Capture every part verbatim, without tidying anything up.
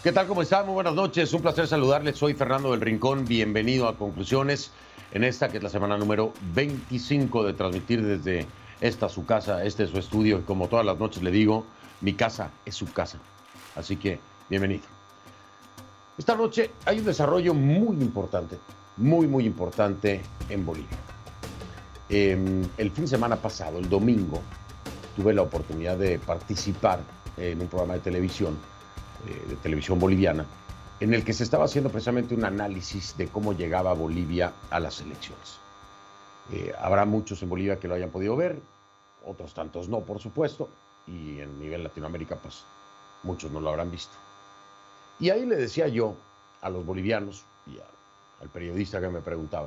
¿Qué tal? ¿Cómo están? Muy buenas noches. Un placer saludarles. Soy Fernando del Rincón. Bienvenido a Conclusiones en esta que es la semana número veinticinco de transmitir desde esta su casa, este es su estudio. Y como todas las noches le digo, mi casa es su casa. Así que, bienvenido. Esta noche hay un desarrollo muy importante, muy, muy importante en Bolivia. Eh, el fin de semana pasado, el domingo, tuve la oportunidad de participar en un programa de televisión de televisión boliviana, en el que se estaba haciendo precisamente un análisis de cómo llegaba Bolivia a las elecciones. Eh, habrá muchos en Bolivia que lo hayan podido ver, otros tantos no, por supuesto, y en nivel Latinoamérica, pues, muchos no lo habrán visto. Y ahí le decía yo a los bolivianos y a, al periodista que me preguntaba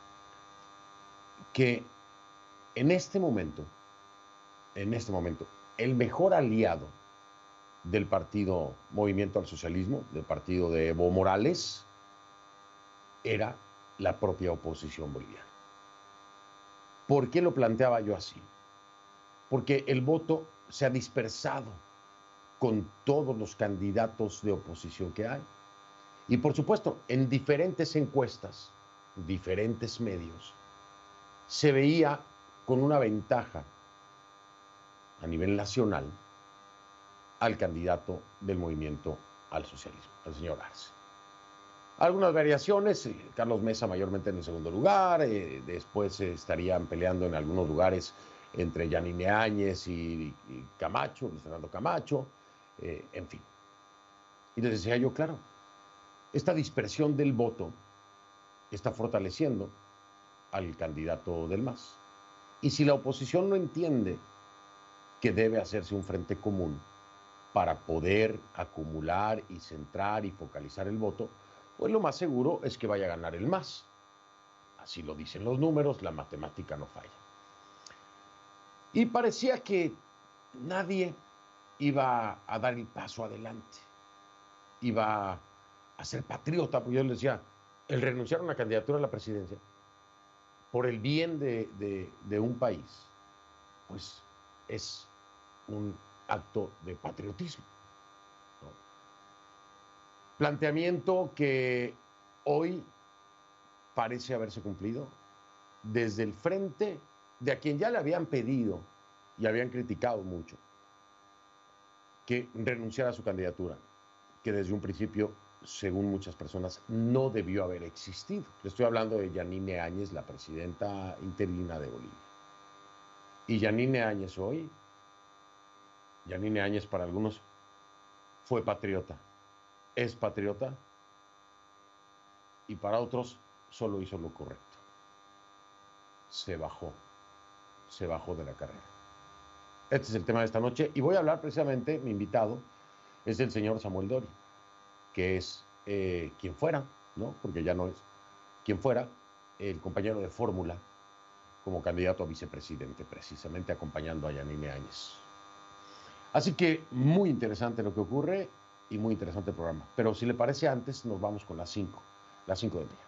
que en este momento, en este momento, el mejor aliado del partido Movimiento al Socialismo, del partido de Evo Morales, era la propia oposición boliviana. ¿Por qué lo planteaba yo así? Porque el voto se ha dispersado con todos los candidatos de oposición que hay. Y por supuesto, en diferentes encuestas, diferentes medios, se veía con una ventaja a nivel nacional al candidato del Movimiento al Socialismo, el señor Arce. Algunas variaciones, eh, Carlos Mesa mayormente en el segundo lugar, eh, después eh, estarían peleando en algunos lugares entre Yanine Áñez y, y Camacho, Luis Fernando Camacho, eh, en fin. Y les decía yo, claro, esta dispersión del voto está fortaleciendo al candidato del M A S. Y si la oposición no entiende que debe hacerse un frente común para poder acumular y centrar y focalizar el voto, pues lo más seguro es que vaya a ganar el M A S. Así lo dicen los números, la matemática no falla. Y parecía que nadie iba a dar el paso adelante, iba a ser patriota, porque yo les decía, el renunciar a una candidatura a la presidencia por el bien de, de, de un país, pues es un acto de patriotismo, ¿no? Planteamiento que hoy parece haberse cumplido desde el frente de a quien ya le habían pedido y habían criticado mucho que renunciara a su candidatura, que desde un principio, según muchas personas, no debió haber existido. Le estoy hablando de Yanine Áñez, la presidenta interina de Bolivia. Y Yanine Áñez hoy, Yanine Áñez para algunos fue patriota, es patriota, y para otros solo hizo lo correcto. Se bajó, se bajó de la carrera. Este es el tema de esta noche y voy a hablar precisamente, mi invitado es el señor Samuel Doria, que es eh, quien fuera, ¿no? Porque ya no es, quien fuera el compañero de fórmula como candidato a vicepresidente, precisamente acompañando a Yanine Áñez. Así que muy interesante lo que ocurre y muy interesante el programa. Pero si le parece, antes nos vamos con las cinco, las cinco del día.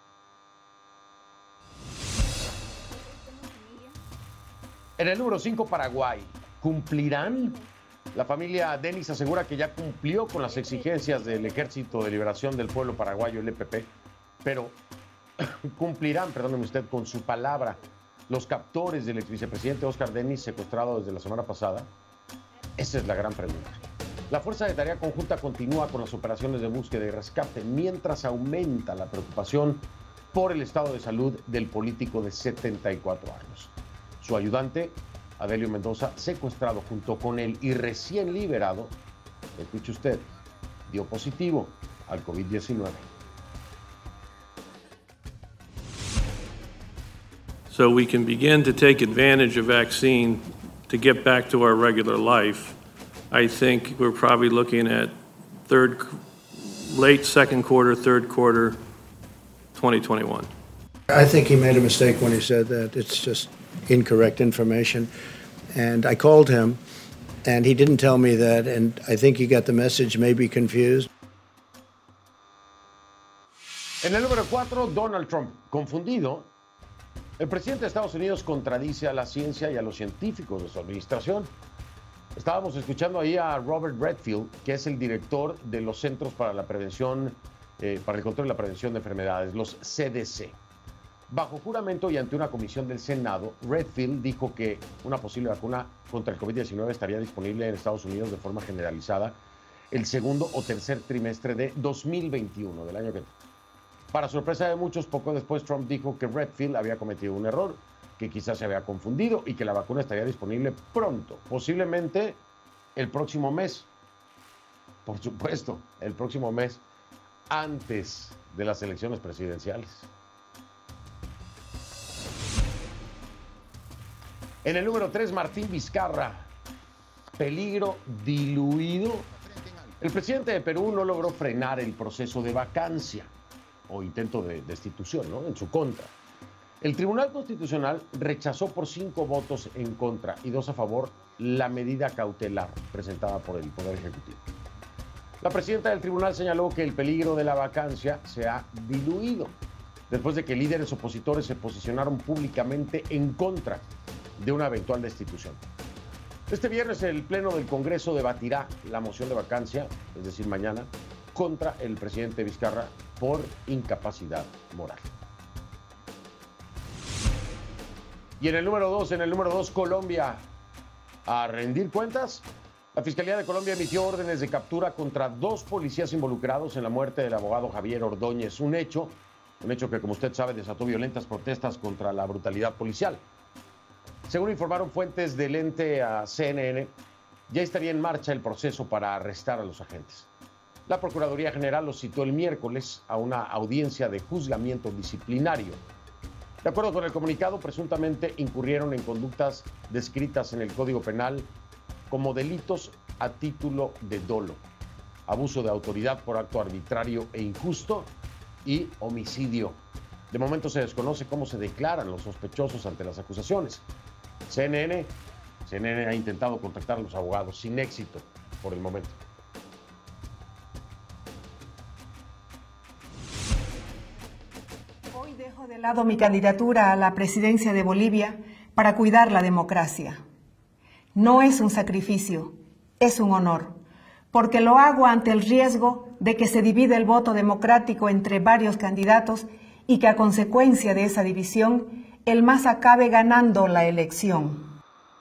En el número cinco, Paraguay. ¿Cumplirán? La familia Denis asegura que ya cumplió con las exigencias del Ejército de Liberación del Pueblo Paraguayo, el E P P, pero cumplirán, perdóneme usted, con su palabra los captores del ex vicepresidente Óscar Denis, secuestrado desde la semana pasada. Esa es la gran pregunta. La Fuerza de Tarea Conjunta continúa con las operaciones de búsqueda y rescate, mientras aumenta la preocupación por el estado de salud del político de setenta y cuatro años. Su ayudante, Adelio Mendoza, secuestrado junto con él y recién liberado, escuche usted, dio positivo al COVID diecinueve. So we can begin to take advantage of vaccine to get back to our regular life. I think we're probably looking at third, late second quarter, third quarter, twenty twenty-one. I think he made a mistake when he said that. It's just incorrect information. And I called him, and he didn't tell me that, and I think he got the message, maybe confused. En el número cuatro, Donald Trump. Confundido, el presidente de Estados Unidos contradice a la ciencia y a los científicos de su administración. Estábamos escuchando ahí a Robert Redfield, que es el director de los Centros para la Prevención, eh, para el Control y la Prevención de Enfermedades, los C D C. Bajo juramento y ante una comisión del Senado, Redfield dijo que una posible vacuna contra el COVID diecinueve estaría disponible en Estados Unidos de forma generalizada el segundo o tercer trimestre de dos mil veintiuno, del año que viene. Para sorpresa de muchos, poco después Trump dijo que Redfield había cometido un error, que quizás se había confundido y que la vacuna estaría disponible pronto, posiblemente el próximo mes. Por supuesto, el próximo mes, antes de las elecciones presidenciales. En el número tres, Martín Vizcarra, peligro diluido. El presidente de Perú no logró frenar el proceso de vacancia o intento de destitución, ¿no?, en su contra. El Tribunal Constitucional rechazó por cinco votos en contra y dos a favor la medida cautelar presentada por el Poder Ejecutivo. La presidenta del tribunal señaló que el peligro de la vacancia se ha diluido después de que líderes opositores se posicionaron públicamente en contra de una eventual destitución. Este viernes el Pleno del Congreso debatirá la moción de vacancia, es decir, mañana, contra el presidente Vizcarra por incapacidad moral. Y en el número dos, en el número dos, Colombia, a rendir cuentas. La Fiscalía de Colombia emitió órdenes de captura contra dos policías involucrados en la muerte del abogado Javier Ordóñez. Un hecho, un hecho que, como usted sabe, desató violentas protestas contra la brutalidad policial. Según informaron fuentes del ente a C N N, ya estaría en marcha el proceso para arrestar a los agentes. La Procuraduría General los citó el miércoles a una audiencia de juzgamiento disciplinario. De acuerdo con el comunicado, presuntamente incurrieron en conductas descritas en el Código Penal como delitos a título de dolo, abuso de autoridad por acto arbitrario e injusto y homicidio. De momento se desconoce cómo se declaran los sospechosos ante las acusaciones. C N N, C N N ha intentado contactar a los abogados sin éxito por el momento. Hoy dejo de lado mi candidatura a la presidencia de Bolivia para cuidar la democracia. No es un sacrificio, es un honor, porque lo hago ante el riesgo de que se divida el voto democrático entre varios candidatos y que a consecuencia de esa división, el MAS acabe ganando la elección.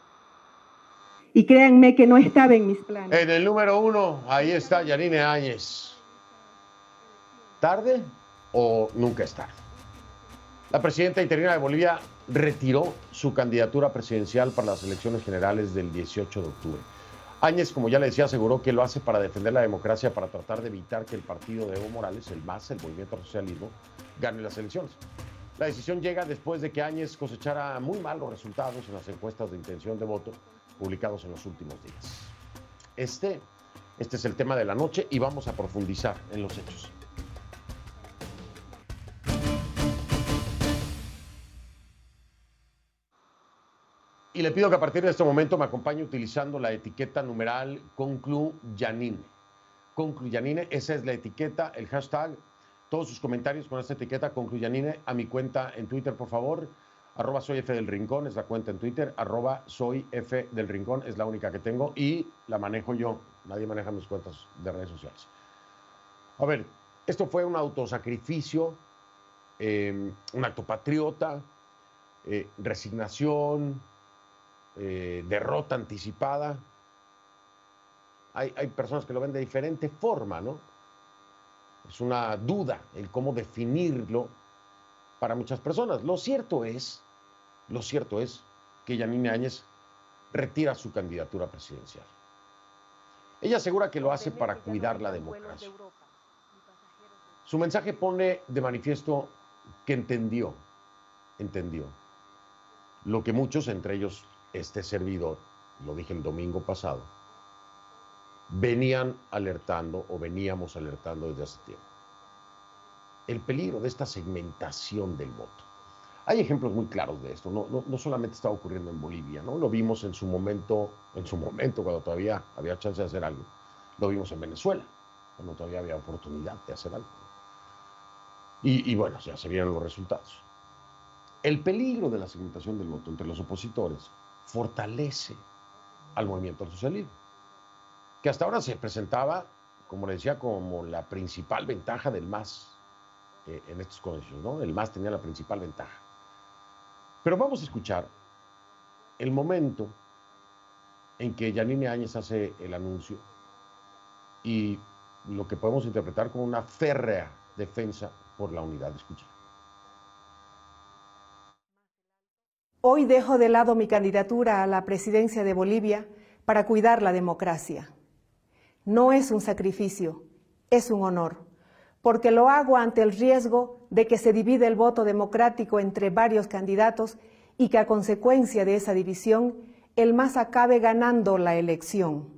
Y créanme que no estaba en mis planes. En el número uno, ahí está Yanine Áñez. ¿Tarde o nunca es tarde? La presidenta interina de Bolivia retiró su candidatura presidencial para las elecciones generales del dieciocho de octubre. Áñez, como ya le decía, aseguró que lo hace para defender la democracia, para tratar de evitar que el partido de Evo Morales, el MAS, el Movimiento al Socialismo, gane las elecciones. La decisión llega después de que Áñez cosechara muy malos resultados en las encuestas de intención de voto publicados en los últimos días. Este, este es el tema de la noche y vamos a profundizar en los hechos. Y le pido que a partir de este momento me acompañe utilizando la etiqueta numeral Concluyanine. Concluyanine, esa es la etiqueta, el hashtag. Todos sus comentarios con esta etiqueta Concluyanine a mi cuenta en Twitter, por favor. Arroba soy F del Rincón es la cuenta en Twitter. Arroba soy F del Rincón es la única que tengo y la manejo yo. Nadie maneja mis cuentas de redes sociales. A ver, esto fue un autosacrificio, eh, un acto patriota, eh, resignación, eh, derrota anticipada. Hay, hay personas que lo ven de diferente forma, ¿no? Es una duda el cómo definirlo para muchas personas. Lo cierto es, lo cierto es que Yanine Áñez retira su candidatura presidencial. Ella asegura que lo hace para cuidar la democracia. Su mensaje pone de manifiesto que entendió, entendió lo que muchos, entre ellos este servidor, lo dije el domingo pasado, venían alertando o veníamos alertando desde hace tiempo. El peligro de esta segmentación del voto. Hay ejemplos muy claros de esto, no, no, no solamente está ocurriendo en Bolivia, ¿no? Lo vimos en su momento, en su momento cuando todavía había chance de hacer algo. Lo vimos en Venezuela, cuando todavía había oportunidad de hacer algo. Y, y bueno, ya se vieron los resultados. El peligro de la segmentación del voto entre los opositores fortalece al movimiento al socialismo, que hasta ahora se presentaba, como le decía, como la principal ventaja del M A S eh, en estos comicios, ¿no? El M A S tenía la principal ventaja. Pero vamos a escuchar el momento en que Yanine Áñez hace el anuncio y lo que podemos interpretar como una férrea defensa por la unidad. Escucha. Hoy dejo de lado mi candidatura a la presidencia de Bolivia para cuidar la democracia. No es un sacrificio, es un honor, porque lo hago ante el riesgo de que se divide el voto democrático entre varios candidatos y que a consecuencia de esa división el M A S acabe ganando la elección.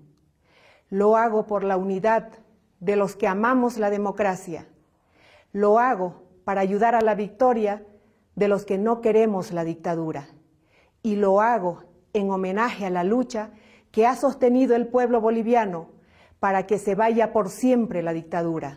Lo hago por la unidad de los que amamos la democracia. Lo hago para ayudar a la victoria de los que no queremos la dictadura. Y lo hago en homenaje a la lucha que ha sostenido el pueblo boliviano para que se vaya por siempre la dictadura.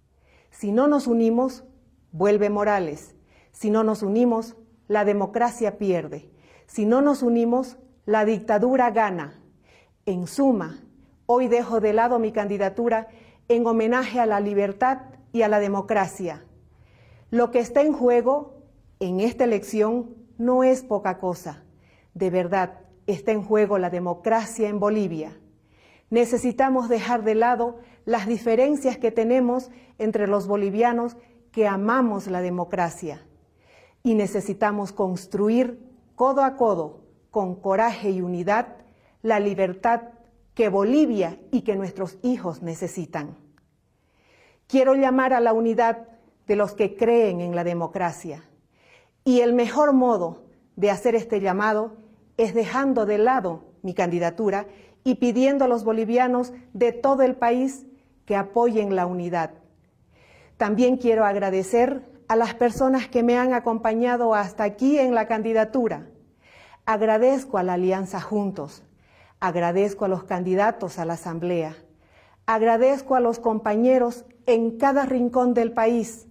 Si no nos unimos, vuelve Morales. Si no nos unimos, la democracia pierde. Si no nos unimos, la dictadura gana. En suma, hoy dejo de lado mi candidatura en homenaje a la libertad y a la democracia. Lo que está en juego en esta elección no es poca cosa. De verdad, está en juego la democracia en Bolivia. Necesitamos dejar de lado las diferencias que tenemos entre los bolivianos que amamos la democracia. Y necesitamos construir codo a codo, con coraje y unidad, la libertad que Bolivia y que nuestros hijos necesitan. Quiero llamar a la unidad de los que creen en la democracia. Y el mejor modo de hacer este llamado es dejando de lado mi candidatura y pidiendo a los bolivianos de todo el país que apoyen la unidad. También quiero agradecer a las personas que me han acompañado hasta aquí en la candidatura. Agradezco a la Alianza Juntos, agradezco a los candidatos a la Asamblea, agradezco a los compañeros en cada rincón del país,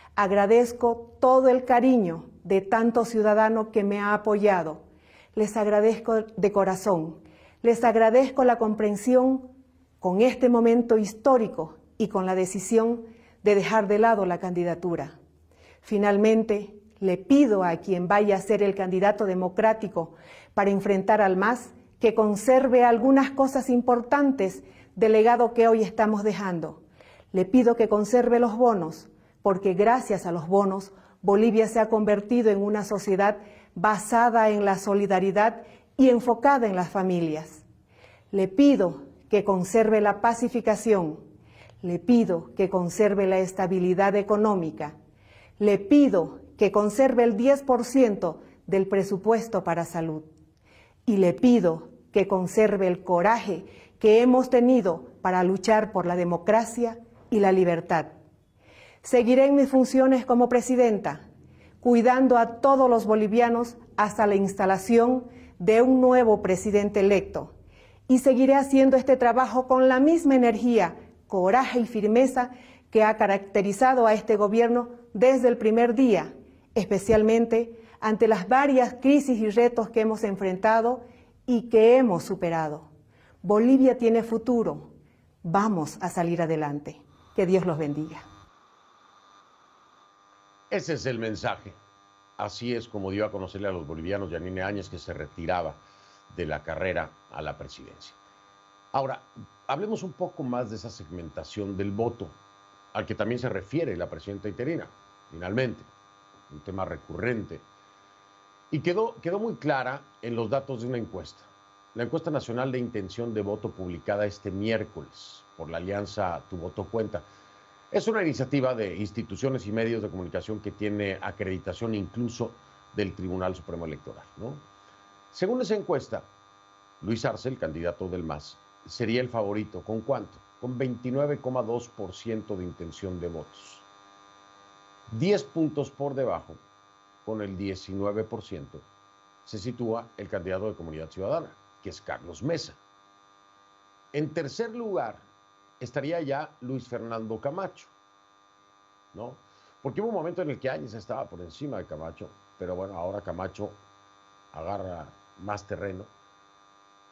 agradezco todo el cariño de tanto ciudadano que me ha apoyado. Les agradezco de corazón, les agradezco la comprensión con este momento histórico y con la decisión de dejar de lado la candidatura. Finalmente, le pido a quien vaya a ser el candidato democrático para enfrentar al M A S que conserve algunas cosas importantes del legado que hoy estamos dejando. Le pido que conserve los bonos, porque gracias a los bonos, Bolivia se ha convertido en una sociedad basada en la solidaridad y enfocada en las familias. Le pido que conserve la pacificación, le pido que conserve la estabilidad económica, le pido que conserve el diez por ciento del presupuesto para salud y le pido que conserve el coraje que hemos tenido para luchar por la democracia y la libertad. Seguiré en mis funciones como presidenta, cuidando a todos los bolivianos hasta la instalación de un nuevo presidente electo. Y seguiré haciendo este trabajo con la misma energía, coraje y firmeza que ha caracterizado a este gobierno desde el primer día, especialmente ante las varias crisis y retos que hemos enfrentado y que hemos superado. Bolivia tiene futuro. Vamos a salir adelante. Que Dios los bendiga. Ese es el mensaje. Así es como dio a conocerle a los bolivianos Yanine Áñez que se retiraba de la carrera a la presidencia. Ahora, hablemos un poco más de esa segmentación del voto, al que también se refiere la presidenta interina, finalmente, un tema recurrente. Y quedó, quedó muy clara en los datos de una encuesta, la encuesta nacional de intención de voto publicada este miércoles por la alianza Tu Voto Cuenta. Es una iniciativa de instituciones y medios de comunicación que tiene acreditación incluso del Tribunal Supremo Electoral, ¿no? Según esa encuesta, Luis Arce, el candidato del M A S, sería el favorito. ¿Con cuánto? Con veintinueve coma dos por ciento de intención de votos. diez puntos por debajo, con el diecinueve por ciento, se sitúa el candidato de Comunidad Ciudadana, que es Carlos Mesa. En tercer lugar estaría ya Luis Fernando Camacho, ¿no? Porque hubo un momento en el que Áñez estaba por encima de Camacho, pero bueno, ahora Camacho agarra más terreno.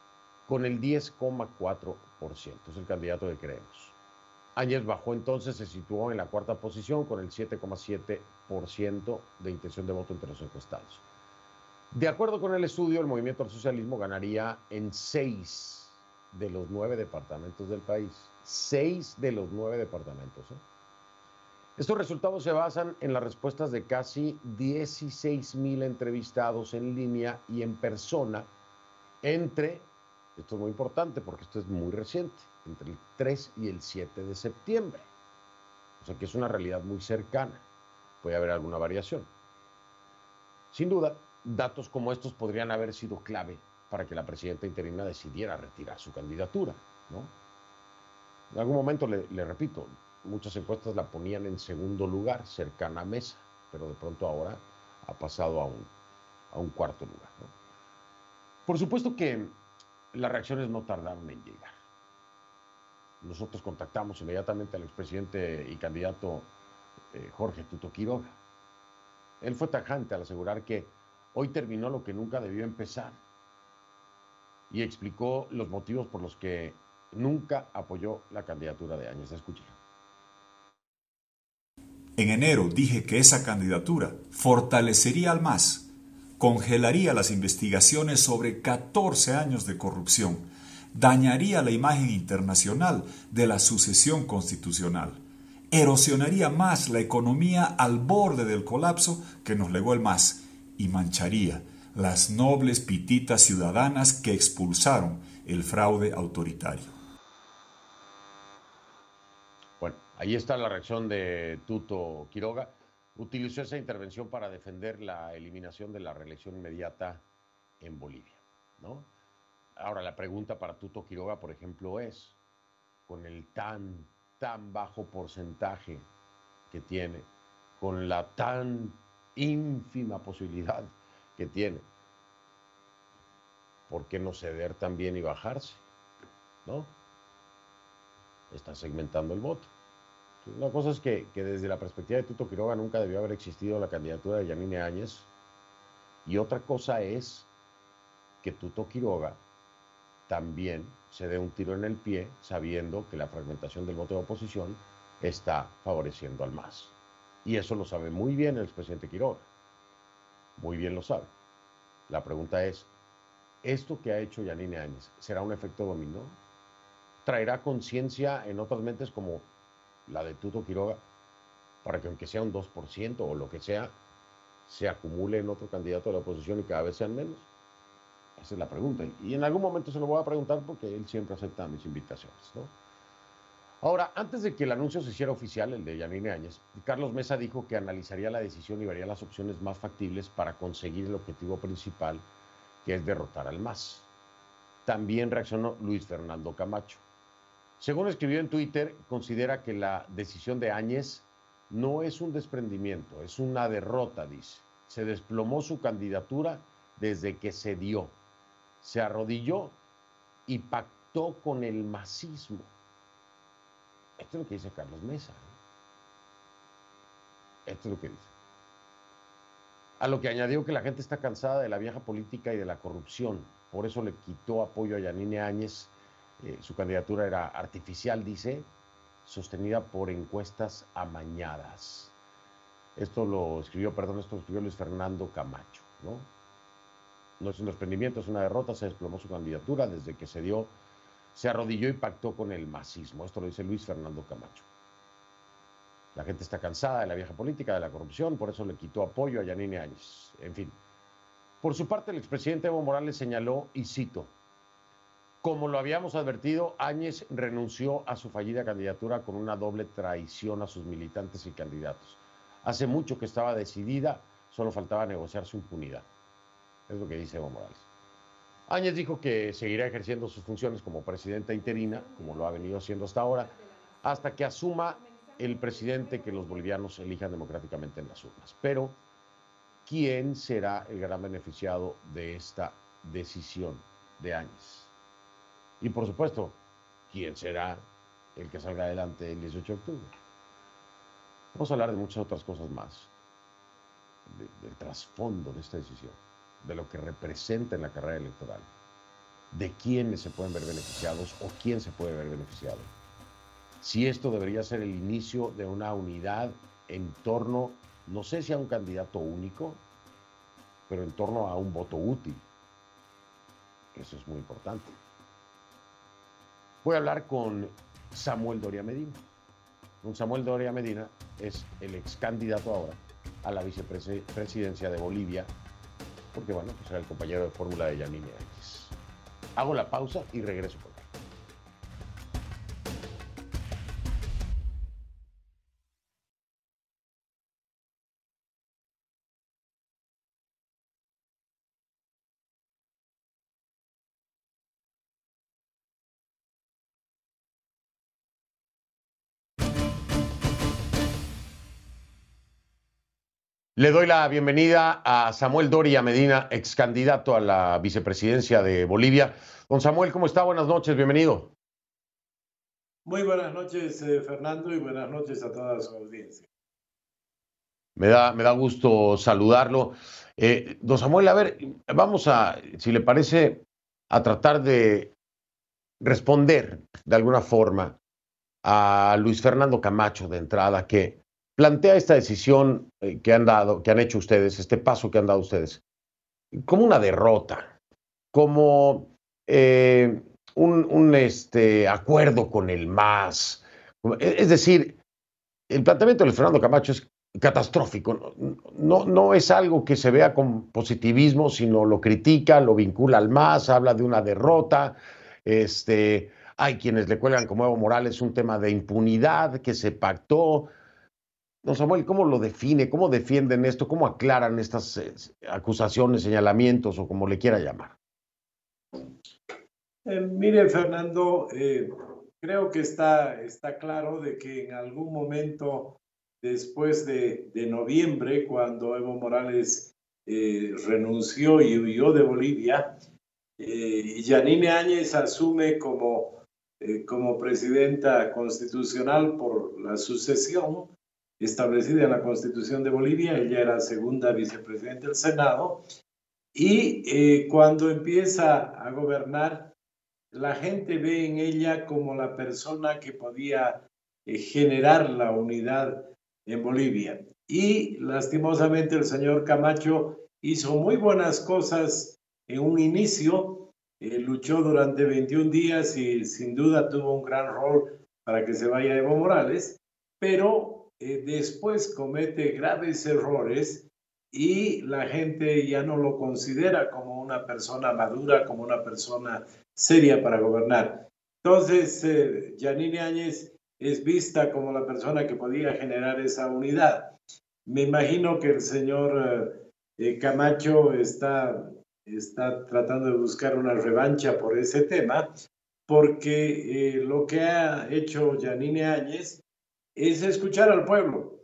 con el diez coma cuatro por ciento. Es el candidato que creemos. Áñez bajó entonces, se situó en la cuarta posición con el siete coma siete por ciento de intención de voto entre los encuestados. De acuerdo con el estudio, el Movimiento al Socialismo ganaría en seis de los nueve departamentos del país. Seis de los nueve departamentos. ¿eh? Estos resultados se basan en las respuestas de casi dieciséis mil entrevistados en línea y en persona entre, esto es muy importante porque esto es muy reciente, entre el tres y el siete de septiembre. O sea que es una realidad muy cercana. Puede haber alguna variación. Sin duda, datos como estos podrían haber sido clave para que la presidenta interina decidiera retirar su candidatura, ¿no? En algún momento, le, le repito, muchas encuestas la ponían en segundo lugar, cercana a mesa, pero de pronto ahora ha pasado a un, a un cuarto lugar, ¿no? Por supuesto que las reacciones no tardaron en llegar. Nosotros contactamos inmediatamente al expresidente y candidato eh, Jorge Tuto Quiroga. Él fue tajante al asegurar que hoy terminó lo que nunca debió empezar y explicó los motivos por los que nunca apoyó la candidatura de Áñez. Escúchelo. En enero dije que esa candidatura fortalecería al M A S, congelaría las investigaciones sobre catorce años de corrupción, dañaría la imagen internacional de la sucesión constitucional, erosionaría más la economía al borde del colapso que nos legó el M A S y mancharía las nobles pititas ciudadanas que expulsaron el fraude autoritario. Bueno, ahí está la reacción de Tuto Quiroga. Utilizó esa intervención para defender la eliminación de la reelección inmediata en Bolivia, ¿no? Ahora, la pregunta para Tuto Quiroga, por ejemplo, es, con el tan, tan bajo porcentaje que tiene, con la tan ínfima posibilidad que tiene, ¿por qué no ceder también y bajarse? ¿No? Está segmentando el voto. Una cosa es que, que desde la perspectiva de Tuto Quiroga nunca debió haber existido la candidatura de Yanine Áñez, y otra cosa es que Tuto Quiroga también se dé un tiro en el pie sabiendo que la fragmentación del voto de oposición está favoreciendo al M A S. Y eso lo sabe muy bien el expresidente Quiroga. Muy bien lo sabe. La pregunta es, ¿esto que ha hecho Yanine Áñez será un efecto dominó? ¿Traerá conciencia en otras mentes como la de Tuto Quiroga para que aunque sea un dos por ciento o lo que sea, se acumule en otro candidato de la oposición y cada vez sean menos? Esa es la pregunta. Y en algún momento se lo voy a preguntar porque él siempre acepta mis invitaciones, ¿no? Ahora, antes de que el anuncio se hiciera oficial, el de Yanine Áñez, Carlos Mesa dijo que analizaría la decisión y vería las opciones más factibles para conseguir el objetivo principal, que es derrotar al M A S. También reaccionó Luis Fernando Camacho. Según escribió en Twitter, considera que la decisión de Áñez no es un desprendimiento, es una derrota, dice. Se desplomó su candidatura desde que se dio. Se arrodilló y pactó con el masismo. Esto es lo que dice Carlos Mesa, ¿eh? Esto es lo que dice. A lo que añadió que la gente está cansada de la vieja política y de la corrupción. Por eso le quitó apoyo a Yanine Áñez. Eh, su candidatura era artificial, dice, sostenida por encuestas amañadas. Esto lo escribió, perdón, esto lo escribió Luis Fernando Camacho, ¿no? No es un desprendimiento, es una derrota. Se desplomó su candidatura desde que se dio, se arrodilló y pactó con el masismo. Esto lo dice Luis Fernando Camacho. La gente está cansada de la vieja política, de la corrupción, por eso le quitó apoyo a Yanine Áñez. En fin. Por su parte, el expresidente Evo Morales señaló, y cito, como lo habíamos advertido, Áñez renunció a su fallida candidatura con una doble traición a sus militantes y candidatos. Hace mucho que estaba decidida, solo faltaba negociar su impunidad. Es lo que dice Evo Morales. Áñez dijo que seguirá ejerciendo sus funciones como presidenta interina, como lo ha venido haciendo hasta ahora, hasta que asuma el presidente que los bolivianos elijan democráticamente en las urnas. Pero, ¿quién será el gran beneficiado de esta decisión de Áñez? Y, por supuesto, ¿quién será el que salga adelante el dieciocho de octubre? Vamos a hablar de muchas otras cosas más, de, del trasfondo de esta decisión, de lo que representa en la carrera electoral. de quiénes se pueden ver beneficiados o quién se puede ver beneficiado. Si esto debería ser el inicio de una unidad en torno, no sé si a un candidato único, pero en torno a un voto útil. Eso es muy importante. Voy a hablar con Samuel Doria Medina. Don Samuel Doria Medina es el ex candidato ahora a la vicepresidencia de Bolivia, porque bueno, pues era el compañero de fórmula de Yanine Áñez. Hago la pausa y regreso con él. Le doy la bienvenida a Samuel Doria Medina, ex candidato a la vicepresidencia de Bolivia. Don Samuel, ¿cómo está? Buenas noches, bienvenido. Muy buenas noches, eh, Fernando, y buenas noches a toda su audiencia. Me da, me da gusto saludarlo. Eh, don Samuel, a ver, vamos a, si le parece, a tratar de responder de alguna forma a Luis Fernando Camacho de entrada, que plantea esta decisión eh, que han dado, que han hecho ustedes, este paso que han dado ustedes, como una derrota, como eh, un, un este, acuerdo con el M A S. Es decir, el planteamiento de Luis Fernando Camacho es catastrófico. No, no es algo que se vea con positivismo, sino lo critica, lo vincula al M A S, habla de una derrota. Este, hay quienes le cuelgan como Evo Morales un tema de impunidad que se pactó. Don Samuel, ¿cómo lo define? ¿Cómo defienden esto? ¿Cómo aclaran estas eh, acusaciones, señalamientos o como le quiera llamar? Eh, mire, Fernando, eh, creo que está, está claro de que en algún momento después de, de noviembre, cuando Evo Morales eh, renunció y huyó de Bolivia, eh, Yanine Áñez asume como, eh, como presidenta constitucional por la sucesión establecida en la Constitución de Bolivia. Ella era segunda vicepresidenta del Senado, y eh, cuando empieza a gobernar, la gente ve en ella como la persona que podía eh, generar la unidad en Bolivia. Y lastimosamente el señor Camacho hizo muy buenas cosas en un inicio, eh, luchó durante veintiún días y sin duda tuvo un gran rol para que se vaya Evo Morales, pero Eh, después comete graves errores y la gente ya no lo considera como una persona madura, como una persona seria para gobernar. Entonces, eh, Yanine Áñez es vista como la persona que podía generar esa unidad. Me imagino que el señor eh, Camacho está, está tratando de buscar una revancha por ese tema, porque eh, lo que ha hecho Yanine Áñez es escuchar al pueblo.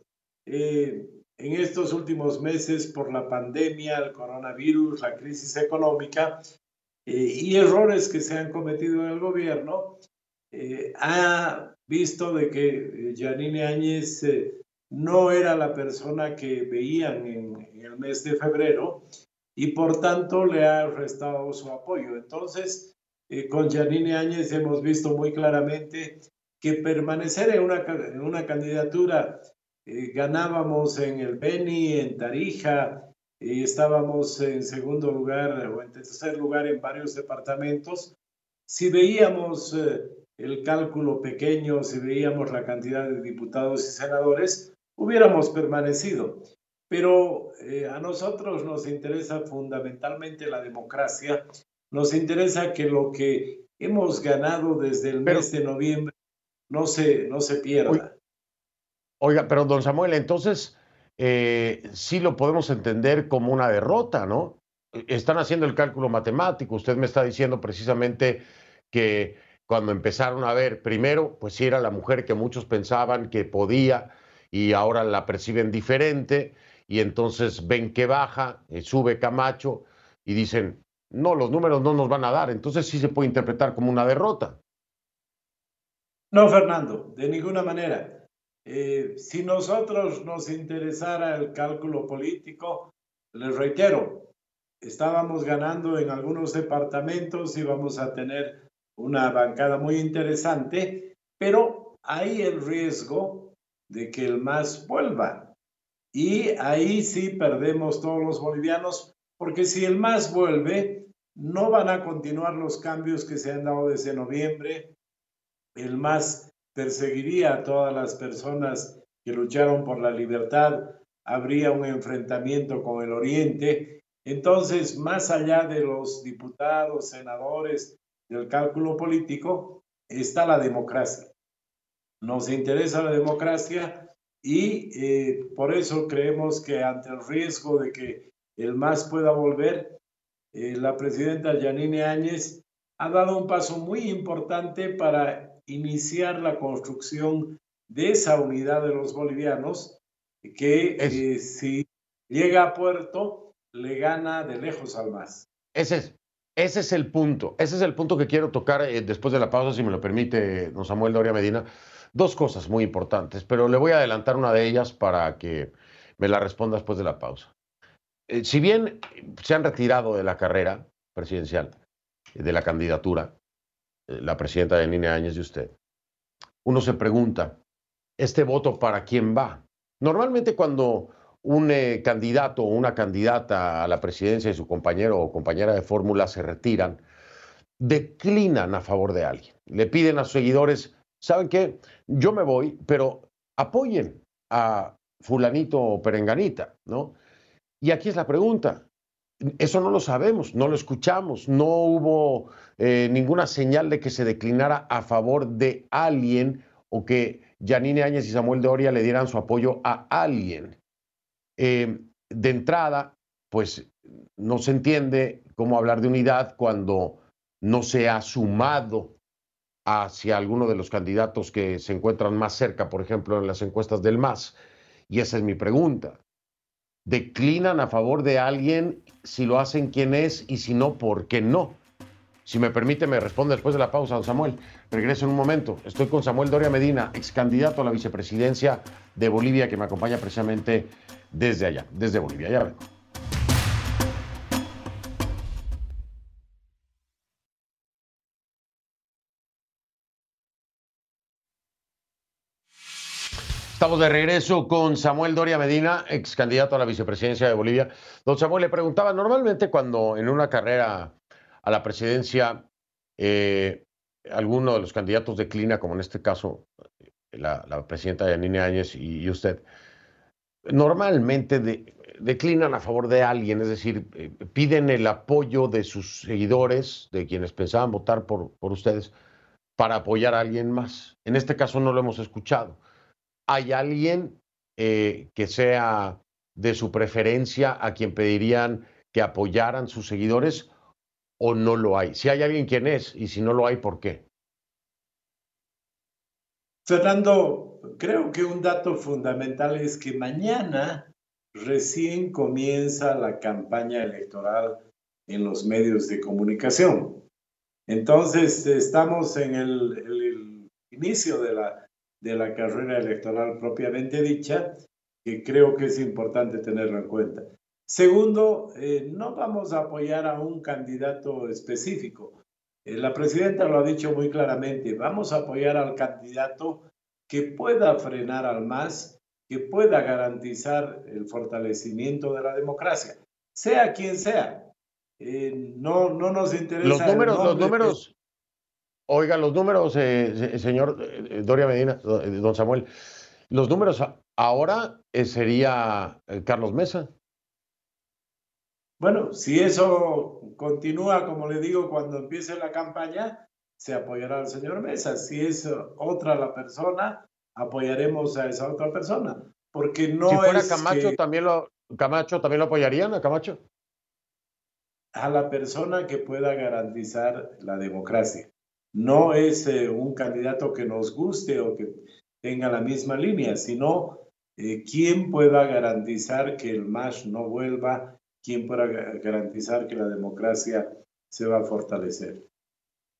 Eh, en estos últimos meses, por la pandemia, el coronavirus, la crisis económica eh, y errores que se han cometido en el gobierno, eh, ha visto de que Yanine Áñez eh, no era la persona que veían en, en el mes de febrero y por tanto le ha restado su apoyo. Entonces, eh, con Yanine Áñez hemos visto muy claramente que permanecer en una, en una candidatura, eh, ganábamos en el Beni, en Tarija, eh, estábamos en segundo lugar o en tercer lugar en varios departamentos. Si veíamos eh, el cálculo pequeño, si veíamos la cantidad de diputados y senadores, hubiéramos permanecido. Pero eh, a nosotros nos interesa fundamentalmente la democracia, nos interesa que lo que hemos ganado desde el mes de noviembre no se, no se pierda. Oiga, pero don Samuel, entonces eh, sí lo podemos entender como una derrota, ¿no? Están haciendo el cálculo matemático. Usted me está diciendo precisamente que cuando empezaron a ver, primero, pues sí era la mujer que muchos pensaban que podía y ahora la perciben diferente y entonces ven que baja, eh, sube Camacho y dicen, no, los números no nos van a dar. Entonces sí se puede interpretar como una derrota. No, Fernando, de ninguna manera. Eh, si nosotros nos interesara el cálculo político, les reitero, estábamos ganando en algunos departamentos, íbamos a tener una bancada muy interesante, pero hay el riesgo de que el M A S vuelva. Y ahí sí perdemos todos los bolivianos, porque si el M A S vuelve, no van a continuar los cambios que se han dado desde noviembre. El M A S perseguiría a todas las personas que lucharon por la libertad, habría un enfrentamiento con el Oriente. Entonces, más allá de los diputados, senadores, del cálculo político, está la democracia. Nos interesa la democracia y eh, por eso creemos que ante el riesgo de que el M A S pueda volver, eh, la presidenta Yanine Áñez ha dado un paso muy importante para iniciar la construcción de esa unidad de los bolivianos que eh, si llega a puerto le gana de lejos al M A S. Ese es, ese es el punto, ese es el punto que quiero tocar eh, después de la pausa, si me lo permite don Samuel Doria Medina. Dos cosas muy importantes, pero le voy a adelantar una de ellas para que me la responda después de la pausa. Eh, si bien se han retirado de la carrera presidencial, de la candidatura, eh, la presidenta Yanine Áñez y usted, uno se pregunta, ¿este voto para quién va? Normalmente cuando un eh, candidato o una candidata a la presidencia y su compañero o compañera de fórmula se retiran, declinan a favor de alguien. Le piden a sus seguidores, ¿saben qué? Yo me voy, pero apoyen a fulanito o perenganita, ¿no? Y aquí es la pregunta. Eso no lo sabemos, no lo escuchamos, no hubo eh, ninguna señal de que se declinara a favor de alguien o que Yanine Áñez y Samuel Doria le dieran su apoyo a alguien. Eh, de entrada, pues no se entiende cómo hablar de unidad cuando no se ha sumado hacia alguno de los candidatos que se encuentran más cerca, por ejemplo, en las encuestas del M A S. Y esa es mi pregunta. ¿Declinan a favor de alguien? Si lo hacen, ¿quién es? Y si no, ¿por qué no? Si me permite, me responde después de la pausa, don Samuel. Regreso en un momento. Estoy con Samuel Doria Medina, ex candidato a la vicepresidencia de Bolivia, que me acompaña precisamente desde allá, desde Bolivia. Ya vengo. Estamos de regreso con Samuel Doria Medina, ex candidato a la vicepresidencia de Bolivia. Don Samuel, le preguntaba, normalmente cuando en una carrera a la presidencia eh, alguno de los candidatos declina, como en este caso la, la presidenta Yanine Áñez y, y usted, normalmente de, declinan a favor de alguien, es decir, eh, piden el apoyo de sus seguidores, de quienes pensaban votar por, por ustedes, para apoyar a alguien más. En este caso no lo hemos escuchado. ¿Hay alguien eh, que sea de su preferencia a quien pedirían que apoyaran sus seguidores o no lo hay? Si hay alguien, ¿quién es? Y si no lo hay, ¿por qué? Fernando, creo que un dato fundamental es que mañana recién comienza la campaña electoral en los medios de comunicación. Entonces, estamos en el, el, el inicio de la de la carrera electoral propiamente dicha, que creo que es importante tenerlo en cuenta. Segundo, eh, no vamos a apoyar a un candidato específico. Eh, la presidenta lo ha dicho muy claramente, vamos a apoyar al candidato que pueda frenar al M A S, que pueda garantizar el fortalecimiento de la democracia, sea quien sea. Eh, no, no nos interesa... Los números, el los números... Oiga, los números, eh, señor eh, Doria Medina, eh, don Samuel, los números ahora eh, sería eh, Carlos Mesa. Bueno, si eso continúa, como le digo, cuando empiece la campaña, se apoyará al señor Mesa. Si es otra la persona, apoyaremos a esa otra persona. Porque no si fuera es Camacho, que... también lo, Camacho, ¿también lo apoyarían a Camacho? A la persona que pueda garantizar la democracia. No es eh, un candidato que nos guste o que tenga la misma línea, sino eh, quién pueda garantizar que el M A S no vuelva, quién pueda garantizar que la democracia se va a fortalecer.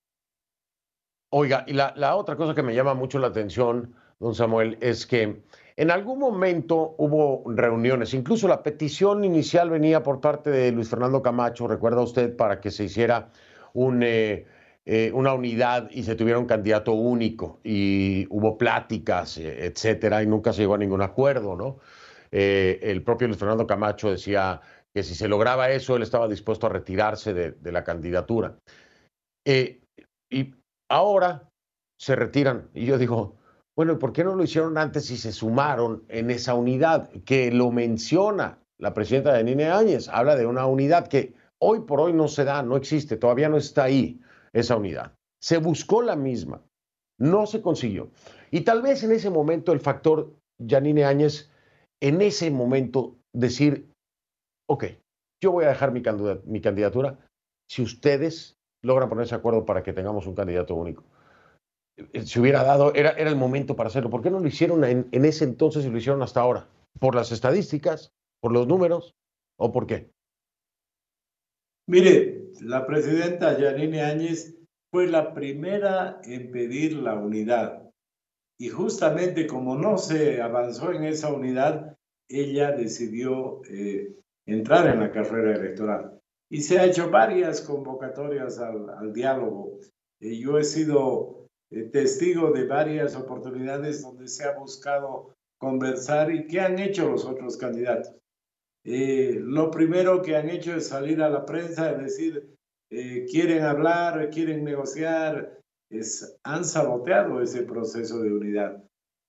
Oiga, y la, la otra cosa que me llama mucho la atención, don Samuel, es que En algún momento hubo reuniones, incluso la petición inicial venía por parte de Luis Fernando Camacho, recuerda usted, para que se hiciera un, eh, eh, una unidad y se tuviera un candidato único, y hubo pláticas, eh, etcétera, y nunca se llegó a ningún acuerdo, ¿no? Eh, el propio Luis Fernando Camacho decía que si se lograba eso, él estaba dispuesto a retirarse de, de la candidatura. Eh, y ahora se retiran, y yo digo, bueno, ¿y por qué no lo hicieron antes y se sumaron en esa unidad? Que lo menciona la presidenta Yanine Áñez, habla de una unidad que hoy por hoy no se da, no existe, todavía no está ahí esa unidad. Se buscó la misma, no se consiguió. Y tal vez en ese momento el factor Yanine Áñez, en ese momento decir, ok, yo voy a dejar mi candidatura, mi candidatura si ustedes logran ponerse de acuerdo para que tengamos un candidato único. Se hubiera dado, era, era el momento para hacerlo. ¿Por qué no lo hicieron en, en ese entonces y lo hicieron hasta ahora? ¿Por las estadísticas? ¿Por los números? ¿O por qué? Mire, la presidenta Yanine Áñez fue la primera en pedir la unidad. Y justamente como no se avanzó en esa unidad, ella decidió eh, entrar en la carrera electoral. Y se ha hecho varias convocatorias al, al diálogo. Eh, yo he sido eh, testigo de varias oportunidades donde se ha buscado conversar. ¿Y qué han hecho los otros candidatos? Eh, lo primero que han hecho es salir a la prensa y decir, eh, quieren hablar, quieren negociar. Es, han saboteado ese proceso de unidad.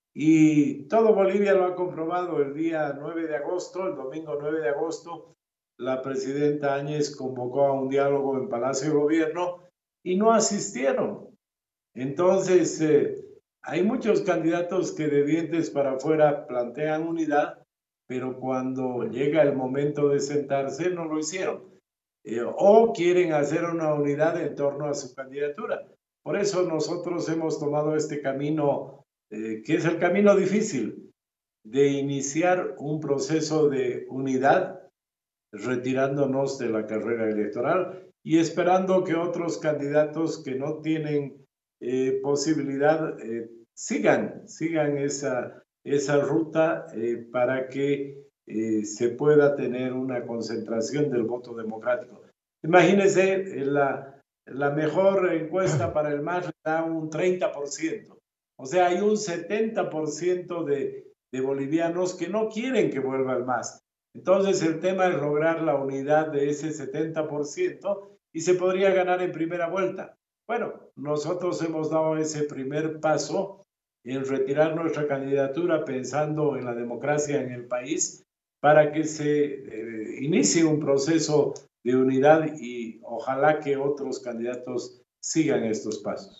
Y todo Bolivia lo ha comprobado. El día nueve de agosto, el domingo nueve de agosto, la presidenta Áñez convocó a un diálogo en Palacio de Gobierno y no asistieron. Entonces, eh, hay muchos candidatos que de dientes para afuera plantean unidad, pero cuando llega el momento de sentarse no lo hicieron. Eh, o quieren hacer una unidad en torno a su candidatura. Por eso nosotros hemos tomado este camino, eh, que es el camino difícil, de iniciar un proceso de unidad, retirándonos de la carrera electoral y esperando que otros candidatos que no tienen eh, posibilidad eh, sigan, sigan esa, esa ruta eh, para que eh, se pueda tener una concentración del voto democrático. Imagínense, la... La mejor encuesta para el M A S le da un treinta por ciento. O sea, hay un setenta por ciento de, de bolivianos que no quieren que vuelva el M A S. Entonces, el tema es lograr la unidad de ese setenta por ciento y se podría ganar en primera vuelta. Bueno, nosotros hemos dado ese primer paso en retirar nuestra candidatura pensando en la democracia en el país para que se eh, inicie un proceso de unidad y ojalá que otros candidatos sigan estos pasos.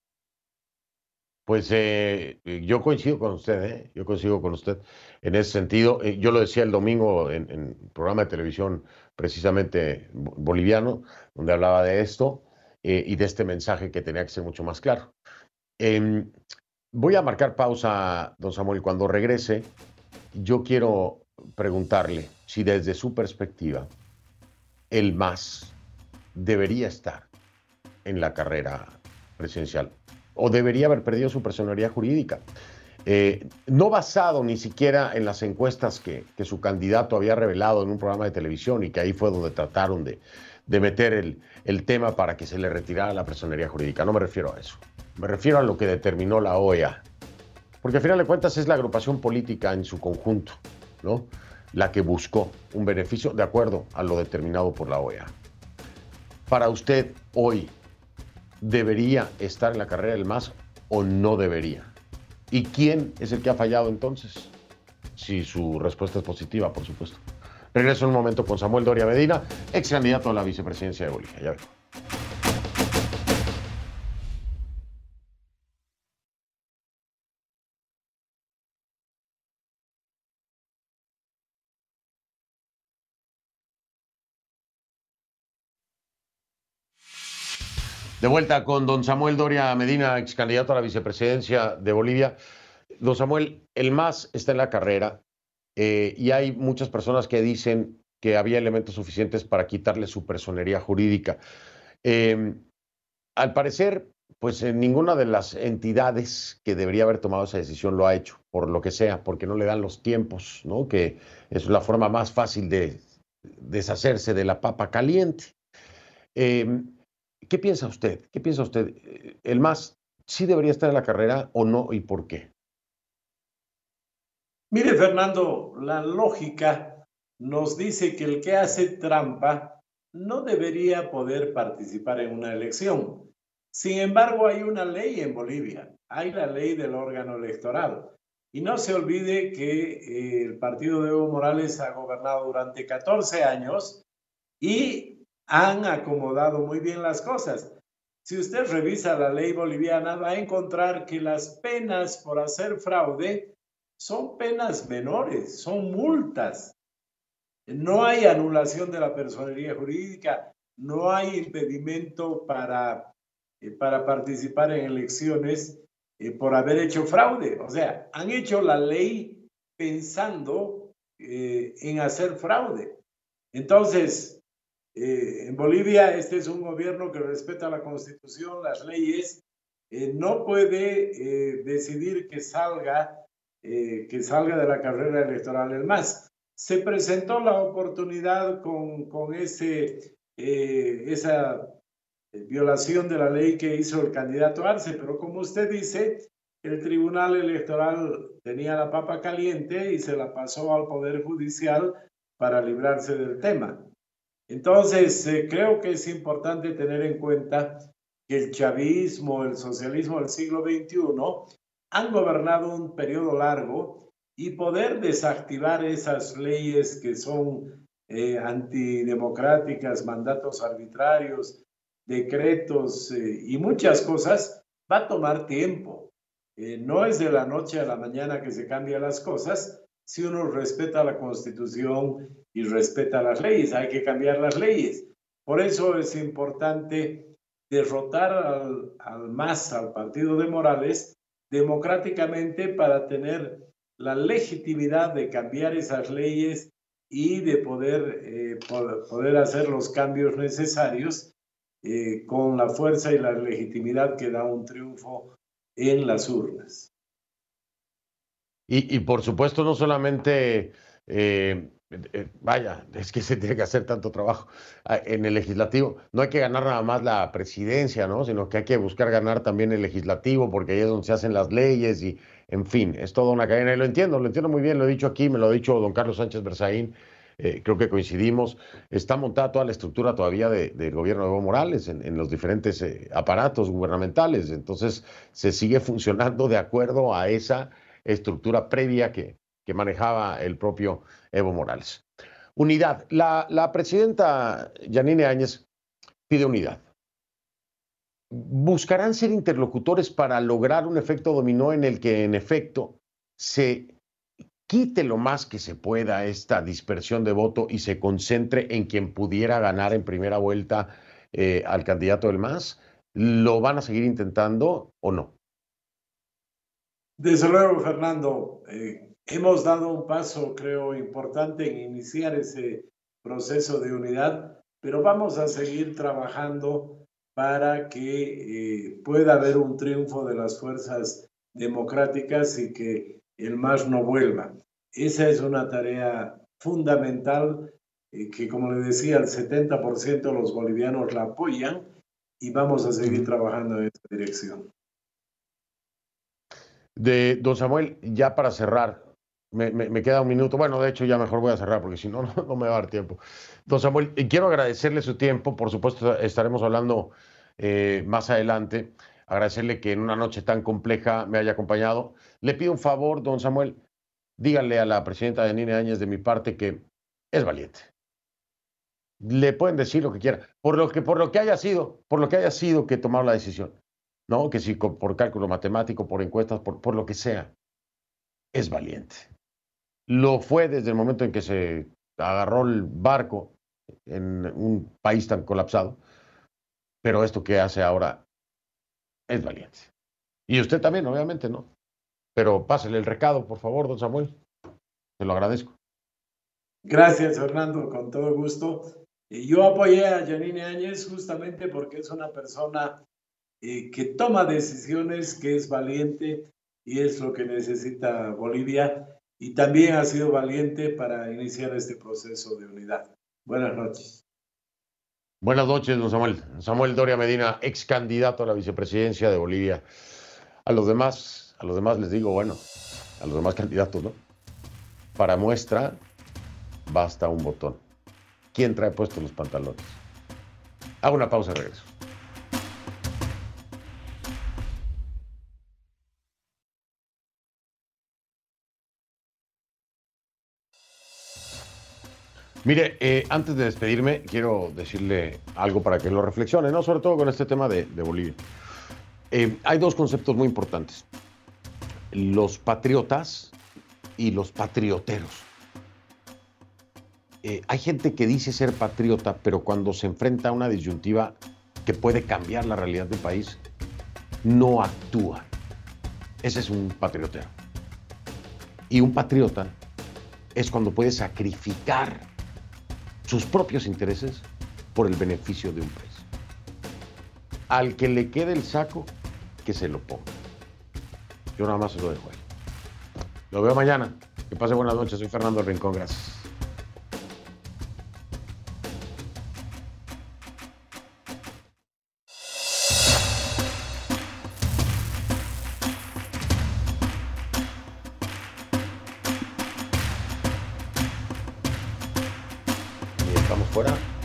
Pues eh, yo coincido con usted, ¿eh? yo coincido con usted en ese sentido. Eh, yo lo decía el domingo en, en un programa de televisión precisamente boliviano, donde hablaba de esto eh, y de este mensaje que tenía que ser mucho más claro. Eh, voy a marcar pausa, don Samuel. Cuando regrese, yo quiero preguntarle si desde su perspectiva el M A S debería estar en la carrera presidencial o debería haber perdido su personalidad jurídica. Eh, no basado ni siquiera en las encuestas que, que su candidato había revelado en un programa de televisión y que ahí fue donde trataron de, de meter el, el tema para que se le retirara la personería jurídica. No me refiero a eso. Me refiero a lo que determinó la O E A. Porque al final de cuentas es la agrupación política en su conjunto, ¿no?, la que buscó un beneficio de acuerdo a lo determinado por la O E A. Para usted, hoy, ¿debería estar en la carrera del M A S o no debería? ¿Y quién es el que ha fallado entonces? Si su respuesta es positiva, por supuesto. Regreso en un momento con Samuel Doria Medina, ex candidato a la vicepresidencia de Bolivia. Ya vengo. De vuelta con don Samuel Doria Medina, ex candidato a la vicepresidencia de Bolivia. Don Samuel, el M A S está en la carrera eh, y hay muchas personas que dicen que había elementos suficientes para quitarle su personería jurídica. Eh, al parecer, pues eh, ninguna de las entidades que debería haber tomado esa decisión lo ha hecho, por lo que sea, porque no le dan los tiempos, ¿no? Que es la forma más fácil de deshacerse de la papa caliente. Eh, ¿Qué piensa usted? ¿Qué piensa usted? ¿El M A S sí debería estar en la carrera o no y por qué? Mire, Fernando, la lógica nos dice que el que hace trampa no debería poder participar en una elección. Sin embargo, hay una ley en Bolivia, hay la ley del órgano electoral. Y no se olvide que eh, el partido de Evo Morales ha gobernado durante catorce años y han acomodado muy bien las cosas. Si usted revisa la ley boliviana, va a encontrar que las penas por hacer fraude son penas menores, son multas. No hay anulación de la personería jurídica, no hay impedimento para, eh, para participar en elecciones eh, por haber hecho fraude. O sea, han hecho la ley pensando eh, en hacer fraude. Entonces, eh, en Bolivia este es un gobierno que respeta la Constitución, las leyes, eh, no puede eh, decidir que salga Eh, que salga de la carrera electoral el M A S. Se presentó la oportunidad con, con ese, eh, esa violación de la ley que hizo el candidato Arce, pero como usted dice, el Tribunal Electoral tenía la papa caliente y se la pasó al Poder Judicial para librarse del tema. Entonces, eh, creo que es importante tener en cuenta que el chavismo, el socialismo del siglo veintiuno han gobernado un periodo largo y poder desactivar esas leyes que son eh, antidemocráticas, mandatos arbitrarios, decretos eh, y muchas cosas, va a tomar tiempo. Eh, no es de la noche a la mañana que se cambian las cosas. Si uno respeta la Constitución y respeta las leyes, hay que cambiar las leyes. Por eso es importante derrotar al, al M A S, al partido de Morales, democráticamente para tener la legitimidad de cambiar esas leyes y de poder, eh, poder hacer los cambios necesarios eh, con la fuerza y la legitimidad que da un triunfo en las urnas. Y, y por supuesto, no solamente, eh, eh, vaya, es que se tiene que hacer tanto trabajo ah, en el legislativo. No hay que ganar nada más la presidencia, ¿no? Sino que hay que buscar ganar también el legislativo, porque ahí es donde se hacen las leyes y, en fin, es toda una cadena. Y lo entiendo, lo entiendo muy bien, lo he dicho aquí, me lo ha dicho don Carlos Sánchez Berzaín. Eh, creo que coincidimos. Está montada toda la estructura todavía de, del gobierno de Evo Morales en, en los diferentes eh, aparatos gubernamentales. Entonces, se sigue funcionando de acuerdo a esa estructura previa que, que manejaba el propio Evo Morales. Unidad. La, la presidenta Yanine Áñez pide unidad. ¿Buscarán ser interlocutores para lograr un efecto dominó en el que, en efecto, se quite lo más que se pueda esta dispersión de voto y se concentre en quien pudiera ganar en primera vuelta eh, al candidato del M A S? ¿Lo van a seguir intentando o no? Desde luego, Fernando, eh, hemos dado un paso, creo, importante en iniciar ese proceso de unidad, pero vamos a seguir trabajando para que eh, pueda haber un triunfo de las fuerzas democráticas y que el M A S no vuelva. Esa es una tarea fundamental eh, que, como le decía, el setenta por ciento de los bolivianos la apoyan y vamos a seguir trabajando en esa dirección. De don Samuel, ya para cerrar, me, me, me queda un minuto. Bueno, de hecho, ya mejor voy a cerrar porque si no, no, no me va a dar tiempo. Don Samuel, quiero agradecerle su tiempo. Por supuesto, estaremos hablando eh, más adelante. Agradecerle que en una noche tan compleja me haya acompañado. Le pido un favor, don Samuel, díganle a la presidenta Yanine Áñez de mi parte que es valiente. Le pueden decir lo que quieran, por lo que, por lo que haya sido, por lo que haya sido que tomaron la decisión. ¿No? Que si por cálculo matemático, por encuestas, por, por lo que sea, es valiente. Lo fue desde el momento en que se agarró el barco en un país tan colapsado, pero esto que hace ahora es valiente. Y usted también, obviamente, ¿no? Pero pásele el recado, por favor, don Samuel. Se lo agradezco. Gracias, Fernando, con todo gusto. Yo apoyé a Yanine Áñez justamente porque es una persona eh, que toma decisiones, que es valiente y es lo que necesita Bolivia, y también ha sido valiente para iniciar este proceso de unidad. Buenas noches. Buenas noches, don Samuel. Samuel Doria Medina, ex candidato a la vicepresidencia de Bolivia. A los demás, a los demás les digo, bueno, a los demás candidatos, ¿no? Para muestra, basta un botón. ¿Quién trae puestos los pantalones? Hago una pausa y regreso. Mire, eh, antes de despedirme, quiero decirle algo para que lo reflexione, ¿no? Sobre todo con este tema de, de Bolivia. Eh, hay dos conceptos muy importantes. Los patriotas y los patrioteros. Eh, hay gente que dice ser patriota, pero cuando se enfrenta a una disyuntiva que puede cambiar la realidad del país, no actúa. Ese es un patriotero. Y un patriota es cuando puede sacrificar sus propios intereses por el beneficio de un país. Al que le quede el saco, que se lo ponga. Yo nada más se lo dejo ahí. Lo veo mañana. Que pase buenas noches. Soy Fernando Rincón. Gracias. Y estamos fuera.